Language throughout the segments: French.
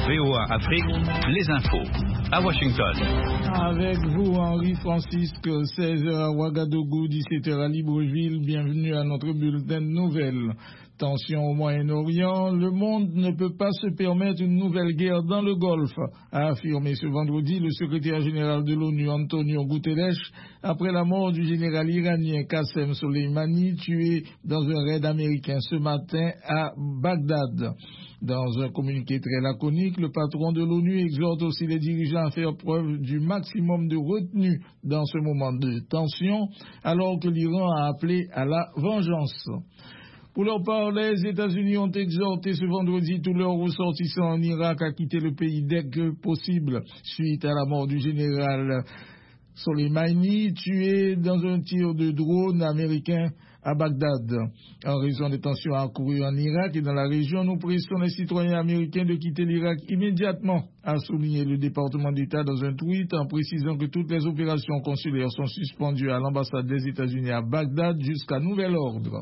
VOA Afrique, les infos. À Washington. Avec vous, Henri Francisque, 16h à Ouagadougou, 17h à Libreville. Bienvenue à notre bulletin de nouvelles. Tension au Moyen-Orient, le monde ne peut pas se permettre une nouvelle guerre dans le Golfe, a affirmé ce vendredi le secrétaire général de l'ONU, Antonio Guterres, après la mort du général iranien Qassem Soleimani, tué dans un raid américain ce matin à Bagdad. Dans un communiqué très laconique, le patron de l'ONU exhorte aussi les dirigeants à faire preuve du maximum de retenue dans ce moment de tension, alors que l'Iran a appelé à la vengeance. Pour leur part, les États-Unis ont exhorté ce vendredi tous leurs ressortissants en Irak à quitter le pays dès que possible, suite à la mort du général Soleimani, tué dans un tir de drone américain à Bagdad. En raison des tensions accrues en Irak et dans la région, nous pressons les citoyens américains de quitter l'Irak immédiatement, a souligné le département d'État dans un tweet en précisant que toutes les opérations consulaires sont suspendues à l'ambassade des États-Unis à Bagdad jusqu'à nouvel ordre.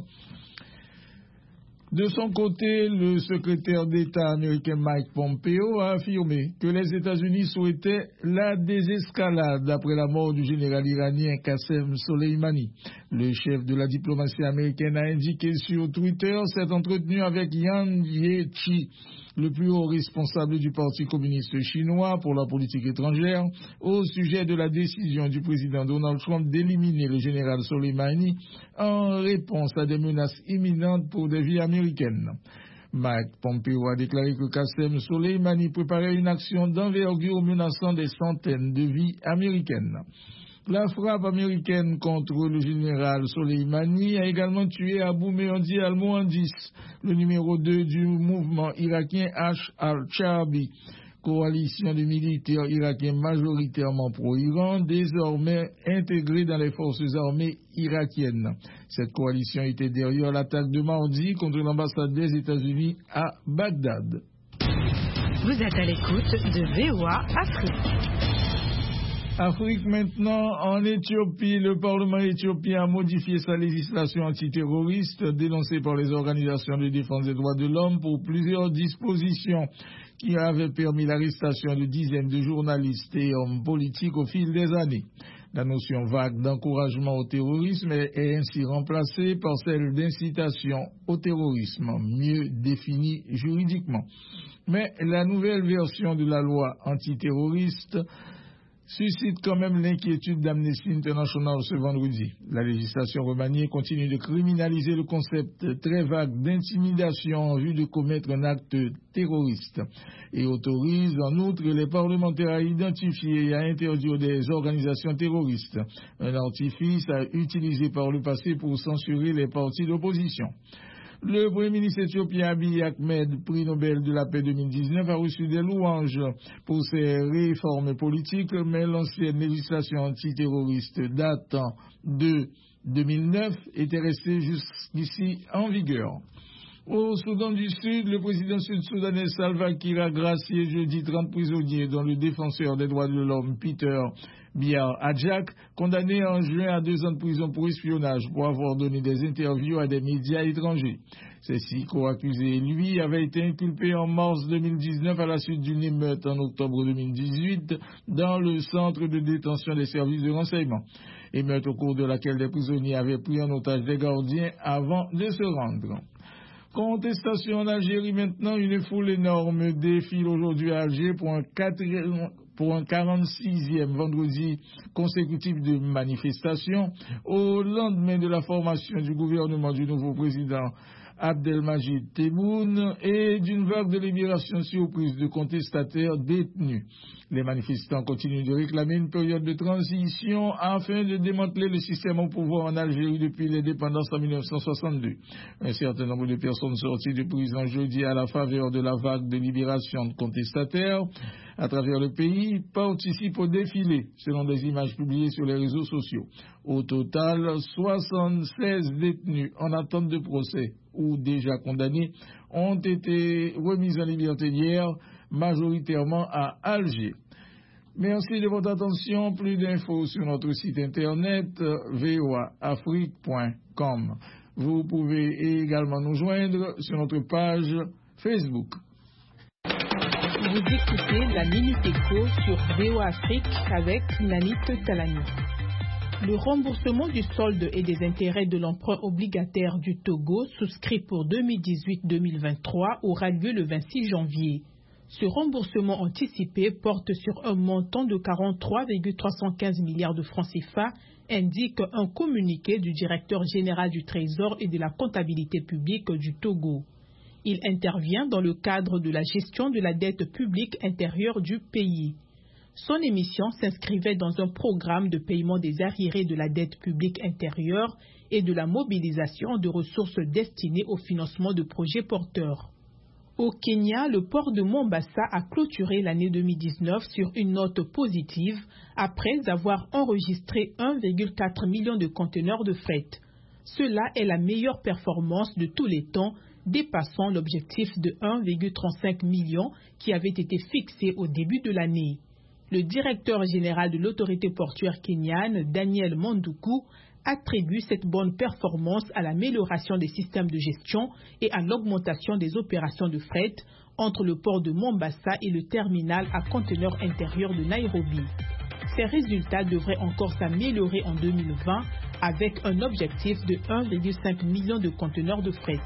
De son côté, le secrétaire d'État américain Mike Pompeo a affirmé que les États-Unis souhaitaient la désescalade après la mort du général iranien Qassem Soleimani. Le chef de la diplomatie américaine a indiqué sur Twitter s'être entretenu avec Yang Jiechi, le plus haut responsable du Parti communiste chinois pour la politique étrangère, au sujet de la décision du président Donald Trump d'éliminer le général Soleimani en réponse à des menaces imminentes pour des vies américaines. Mike Pompeo a déclaré que Qassem Soleimani préparait une action d'envergure menaçant des centaines de vies américaines. La frappe américaine contre le général Soleimani a également tué Abou Mehdi al-Mohandis, le numéro 2 du mouvement irakien H al-Shaabi, coalition de militaires irakiens majoritairement pro-Iran, désormais intégrée dans les forces armées irakiennes. Cette coalition était derrière l'attaque de mardi contre l'ambassade des États-Unis à Bagdad. Vous êtes à l'écoute de VOA Afrique. Afrique maintenant, en Éthiopie, le Parlement éthiopien a modifié sa législation antiterroriste dénoncée par les organisations de défense des droits de l'homme pour plusieurs dispositions qui avaient permis l'arrestation de dizaines de journalistes et hommes politiques au fil des années. La notion vague d'encouragement au terrorisme est ainsi remplacée par celle d'incitation au terrorisme, mieux définie juridiquement. Mais la nouvelle version de la loi antiterroriste suscite quand même l'inquiétude d'Amnesty International ce vendredi. La législation remaniée continue de criminaliser le concept très vague d'intimidation en vue de commettre un acte terroriste et autorise en outre les parlementaires à identifier et à interdire des organisations terroristes, un artifice utilisé par le passé pour censurer les partis d'opposition. Le Premier ministre éthiopien Abiy Ahmed, prix Nobel de la paix 2019, a reçu des louanges pour ses réformes politiques, mais l'ancienne législation antiterroriste datant de 2009 était restée jusqu'ici en vigueur. Au Soudan du Sud, le président sud-soudanais Salva Kiir a gracié jeudi 30 prisonniers, dont le défenseur des droits de l'homme Peter Biar Adjak, condamné en juin à 2 ans de prison pour espionnage pour avoir donné des interviews à des médias étrangers. Ces 6 co-accusés, lui, avait été inculpé en mars 2019 à la suite d'une émeute en octobre 2018 dans le centre de détention des services de renseignement. Émeute au cours de laquelle des prisonniers avaient pris en otage des gardiens avant de se rendre. Contestation en Algérie maintenant, une foule énorme défile aujourd'hui à Alger pour un 46e vendredi consécutif de manifestation au lendemain de la formation du gouvernement du nouveau président Abdelmajid Tebboune et d'une vague de libération surprise de contestataires détenus. Les manifestants continuent de réclamer une période de transition afin de démanteler le système au pouvoir en Algérie depuis l'indépendance en 1962. Un certain nombre de personnes sorties de prison jeudi à la faveur de la vague de libération de contestataires à travers le pays participent au défilé, selon des images publiées sur les réseaux sociaux. Au total, 76 détenus en attente de procès ou déjà condamnés ont été remis en liberté hier, majoritairement à Alger. Merci de votre attention. Plus d'infos sur notre site internet voaafrique.com. Vous pouvez également nous joindre sur notre page Facebook. Vous écoutez la Minute Éco sur VOA Afrique avec Nanit Talani. Le remboursement du solde et des intérêts de l'emprunt obligataire du Togo souscrit pour 2018-2023 aura lieu le 26 janvier. Ce remboursement anticipé porte sur un montant de 43,315 milliards de francs CFA, indique un communiqué du directeur général du Trésor et de la comptabilité publique du Togo. Il intervient dans le cadre de la gestion de la dette publique intérieure du pays. Son émission s'inscrivait dans un programme de paiement des arriérés de la dette publique intérieure et de la mobilisation de ressources destinées au financement de projets porteurs. Au Kenya, le port de Mombasa a clôturé l'année 2019 sur une note positive après avoir enregistré 1,4 million de conteneurs de fret. Cela est la meilleure performance de tous les temps, dépassant l'objectif de 1,35 million qui avait été fixé au début de l'année. Le directeur général de l'autorité portuaire kenyane, Daniel Monduku, attribue cette bonne performance à l'amélioration des systèmes de gestion et à l'augmentation des opérations de fret entre le port de Mombasa et le terminal à conteneurs intérieurs de Nairobi. Ces résultats devraient encore s'améliorer en 2020 avec un objectif de 1,5 million de conteneurs de fret.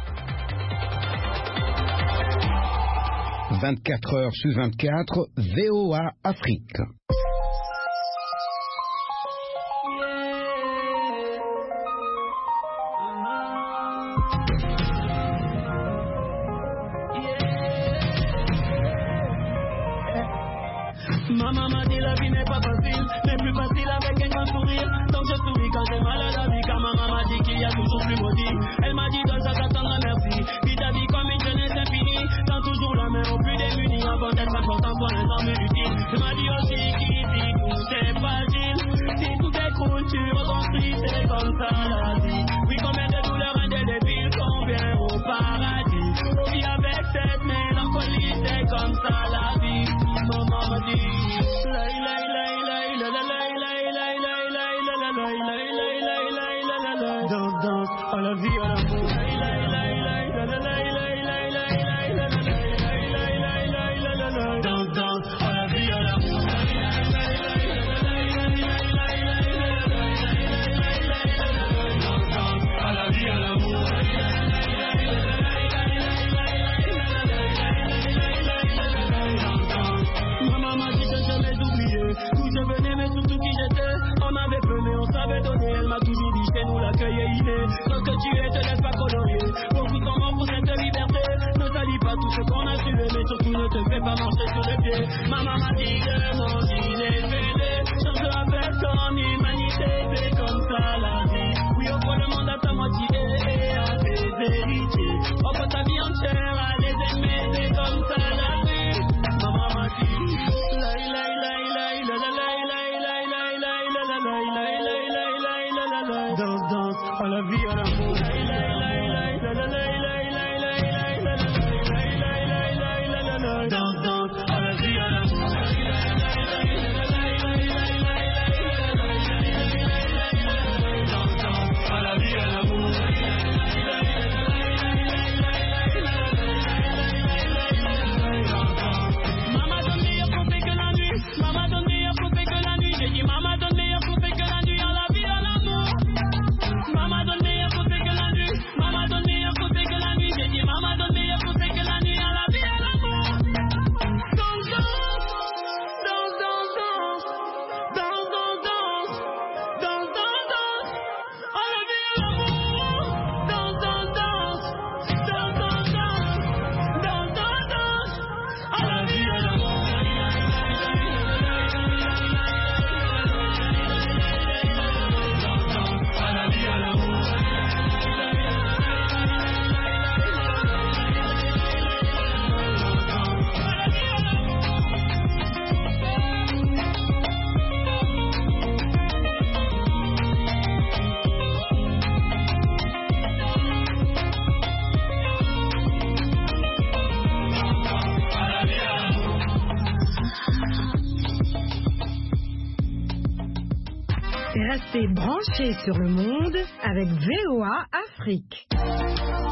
24 heures sur 24, VOA Afrique. Maman m'a dit la vie n'est pas facile, mais plus facile avec un grand sourire. Donc je souris quand j'ai mal à la vie, car maman m'a dit qu'il y a toujours plus maudit. Elle m'a dit donne ça t'attendre merci, vis ta vie comme une jeunesse infinie. Tends toujours la main aux plus démunis, avant d'être important pour un homme utile. Je m'a dit aussi qu'ici tout est fragile, si tout écroule tu reconstruis, c'est comme ça la vie. Oui, combien de douleurs indélébiles, combien au paradis. On vit avec cette mélancolie, c'est comme ça la vie. Maman m'a dit danse à la vie à l'amour. Danse à la vie à l'amour. À la vie à l'amour. Maman m'a dit de jamais oublier d'où je venais mais surtout qui j'étais. On avait peu mais on savait donner. Elle m'a toujours dit chez nous l'accueil est inné. Ce que tu es te laisse pas colorier. Beaucoup sont morts pour cette liberté. Ne salis pas tout ce qu'on a tué, mais surtout ne te fais pas marcher sur les pieds. Maman m'a dit que mon il est fêlé. Change avec ton humanité, c'est comme ça la vie. Oui, offre le monde à ta moitié et à tes héritiers. Offre ta vie entière à les aimer, c'est comme ça la vie. Maman m'a dit danse à la vie à l'amour. Danse à la vie à l'amour. À la vie à l'amour. Maman donne meilleur coupé que la nuit. Maman donne meilleur coupé que la nuit. J'ai dit maman donne meilleur coupé que la nuit. À la vie à l'amour. Maman donne meilleur coupé que la nuit. Maman donne meilleur coupé que la nuit. J'ai dit maman donne meilleur coupé que la nuit. À la vie à l'amour. Danse, danse, danse, danse, danse, danse, danse, danse, danse, danse. À la vie à l'amour. Danse, danse, danse, danse, danse, danse, danse, danse, danse. À la vie à l'amour. À la vie à l'amour. Restez branchés sur le monde avec VOA Afrique.